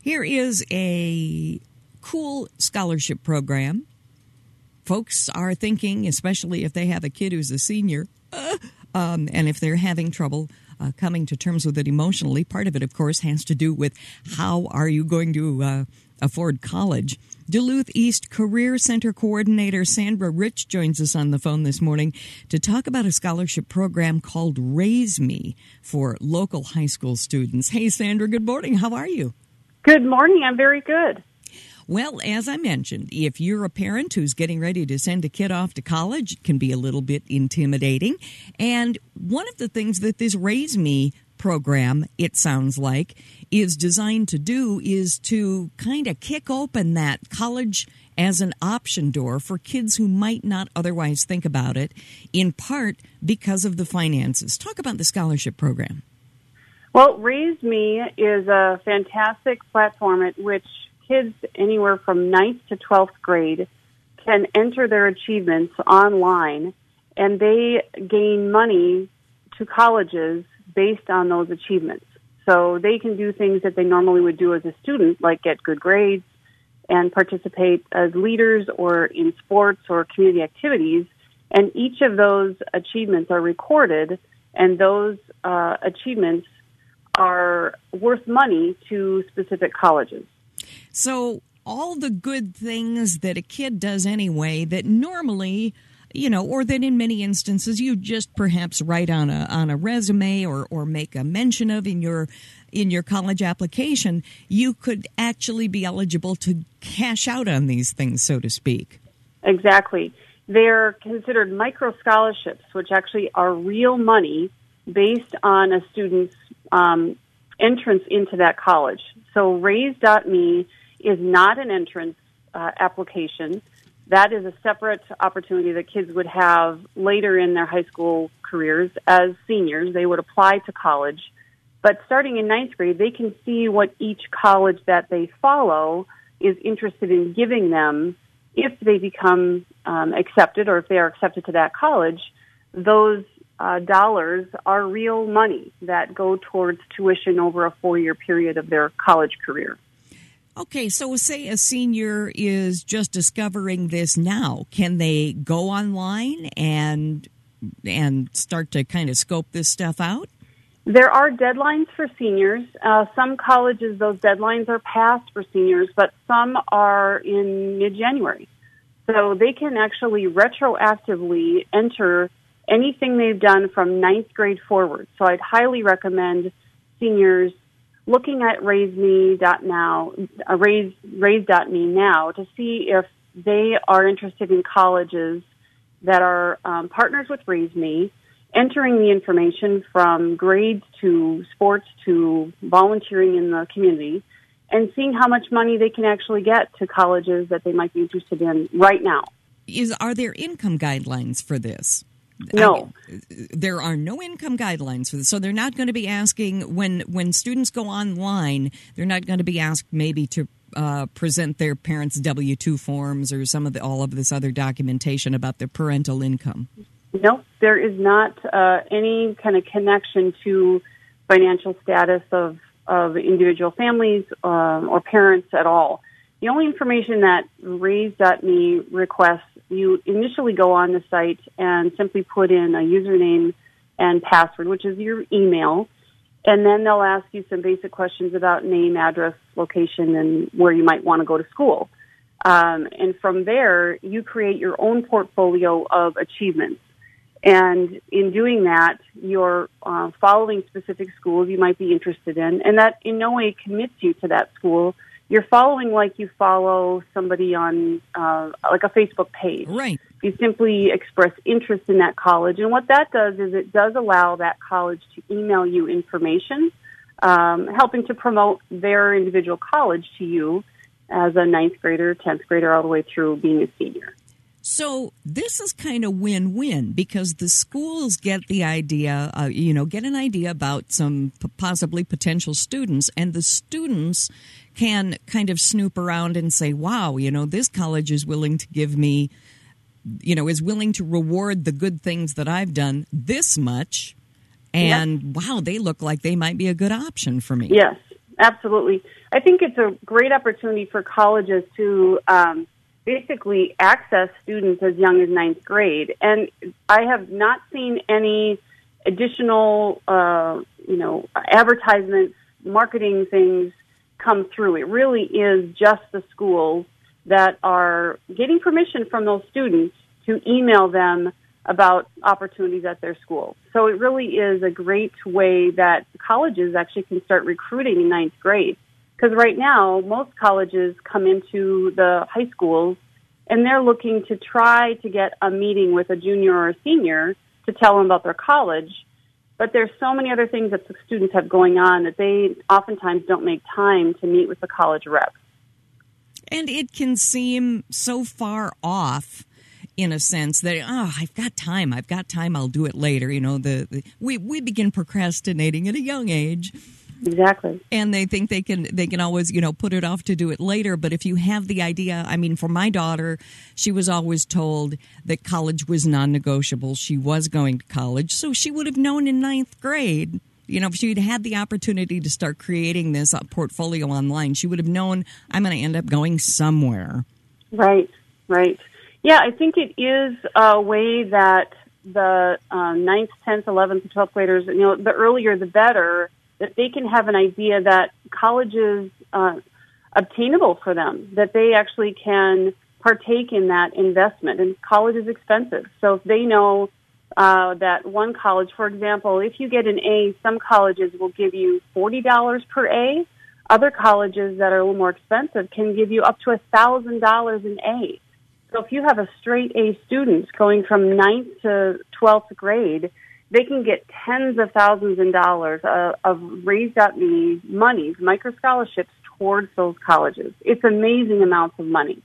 Here is a cool scholarship program. Folks are thinking, especially if they have a kid who's a senior, and if they're having trouble coming to terms with it emotionally. Part of it, of course, has to do with how are you going to afford college. Duluth East Career Center Coordinator Sandra Rich joins us on the phone this morning to talk about a scholarship program called Raise Me for local high school students. Hey, Sandra, good morning. How are you? Good morning. I'm very good. Well, as I mentioned, if you're a parent who's getting ready to send a kid off to college, it can be a little bit intimidating. And one of the things that this Raise Me program, it sounds like, is designed to do is to kind of kick open that college as an option door for kids who might not otherwise think about it, in part because of the finances. Talk about the scholarship program. Well, Raise Me is a fantastic platform at which kids anywhere from 9th to 12th grade can enter their achievements online, and they gain money to colleges based on those achievements. So they can do things that they normally would do as a student, like get good grades and participate as leaders or in sports or community activities. And each of those achievements are recorded, and those achievements are worth money to specific colleges. So all the good things that a kid does anyway that normally, or that in many instances you just perhaps write on a resume or make a mention of in your college application, you could actually be eligible to cash out on these things, so to speak. Exactly. They're considered micro scholarships, which actually are real money based on a student's entrance into that college. So Raise.me is not an entrance application. That is a separate opportunity that kids would have later in their high school careers. As seniors, they would apply to college. But starting in 9th grade, they can see what each college that they follow is interested in giving them if they become accepted, or if they are accepted to that college. Those dollars are real money that go towards tuition over a 4-year period of their college career. Okay, so say a senior is just discovering this now. Can they go online and start to kind of scope this stuff out? There are deadlines for seniors. Some colleges, those deadlines are passed for seniors, but some are in mid-January. So they can actually retroactively enter anything they've done from 9th grade forward. So I'd highly recommend seniors looking at Raise.me now to see if they are interested in colleges that are partners with Raise Me, entering the information from grades to sports to volunteering in the community, and seeing how much money they can actually get to colleges that they might be interested in right now. Are there income guidelines for this? No. There are no income guidelines for this. So they're not going to be asking, when students go online, they're not going to be asked maybe to present their parents' W-2 forms or all of this other documentation about their parental income. No, there is not any kind of connection to financial status of individual families or parents at all. The only information that Raise.me requests, you initially go on the site and simply put in a username and password, which is your email, and then they'll ask you some basic questions about name, address, location, and where you might want to go to school. And from there, you create your own portfolio of achievements. And in doing that, you're following specific schools you might be interested in, and that in no way commits you to that school. You're following like you follow somebody on like a Facebook page. Right. You simply express interest in that college. And what that does is it does allow that college to email you information, helping to promote their individual college to you as a 9th grader, 10th grader, all the way through being a senior. So this is kind of win-win because the schools get the idea, get an idea about some possibly potential students, and the students can kind of snoop around and say, wow, this college is willing to give me, is willing to reward the good things that I've done this much. And, Wow, they look like they might be a good option for me. Yes, Absolutely. I think it's a great opportunity for colleges to basically access students as young as ninth grade. And I have not seen any additional, advertisements, marketing things come through. It really is just the schools that are getting permission from those students to email them about opportunities at their school. So it really is a great way that colleges actually can start recruiting in ninth grade. Because right now, most colleges come into the high schools and they're looking to try to get a meeting with a junior or a senior to tell them about their college. But there's so many other things that the students have going on that they oftentimes don't make time to meet with the college rep. And it can seem so far off in a sense that, I've got time, I'll do it later. We begin procrastinating at a young age. Exactly. And they think they can always, put it off to do it later. But if you have the idea, for my daughter, she was always told that college was non-negotiable. She was going to college. So she would have known in ninth grade, if she'd had the opportunity to start creating this portfolio online, she would have known I'm going to end up going somewhere. Right. Yeah, I think it is a way that the 9th, 10th, 11th, and 12th graders, the earlier the better, that they can have an idea that college is obtainable for them, that they actually can partake in that investment. And college is expensive. So if they know that one college, for example, if you get an A, some colleges will give you $40 per A. Other colleges that are a little more expensive can give you up to $1,000 an A. So if you have a straight A student going from 9th to 12th grade, they can get tens of thousands of dollars of raised up money, micro scholarships towards those colleges. It's amazing amounts of money.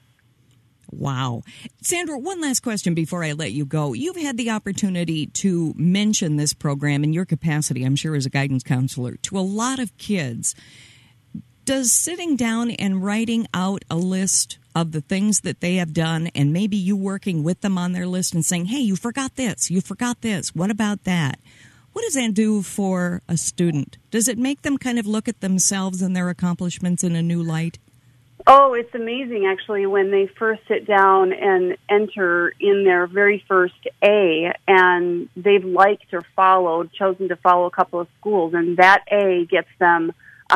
Wow. Sandra, one last question before I let you go. You've had the opportunity to mention this program in your capacity, I'm sure, as a guidance counselor, to a lot of kids. Does sitting down and writing out a list of the things that they have done, and maybe you working with them on their list and saying, hey, you forgot this, what about that? What does that do for a student? Does it make them kind of look at themselves and their accomplishments in a new light? Oh, it's amazing, actually, when they first sit down and enter in their very first A, and they've liked or chosen to follow a couple of schools, and that A gets them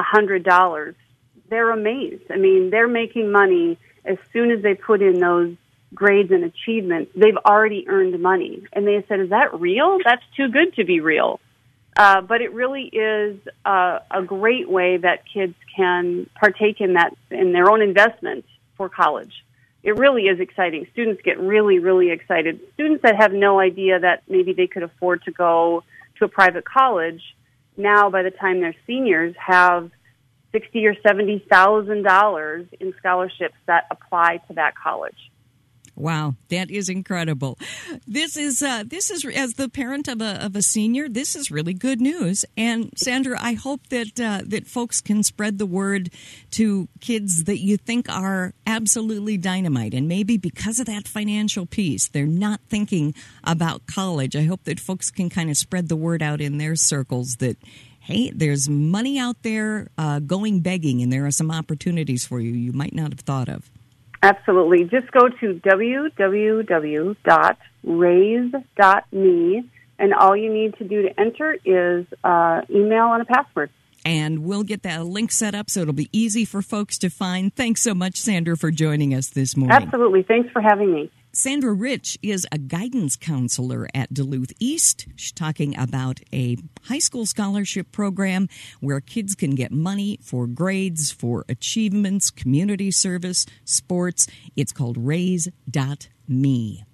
$100. They're amazed. They're making money as soon as they put in those grades and achievements. They've already earned money. And they said, is that real? That's too good to be real. But it really is a great way that kids can partake in that, in their own investment for college. It really is exciting. Students get really, really excited. Students that have no idea that maybe they could afford to go to a private college, now by the time they're seniors, have $60,000 or $70,000 in scholarships that apply to that college. Wow, that is incredible. This is as the parent of a senior, this is really good news. And Sandra, I hope that folks can spread the word to kids that you think are absolutely dynamite, and maybe because of that financial piece, they're not thinking about college. I hope that folks can kind of spread the word out in their circles that, hey, there's money out there going begging, and there are some opportunities for you might not have thought of. Absolutely. Just go to www.raise.me, and all you need to do to enter is email and a password. And we'll get that link set up so it'll be easy for folks to find. Thanks so much, Sandra, for joining us this morning. Absolutely. Thanks for having me. Sandra Rich is a guidance counselor at Duluth East. She's talking about a high school scholarship program where kids can get money for grades, for achievements, community service, sports. It's called Raise.me.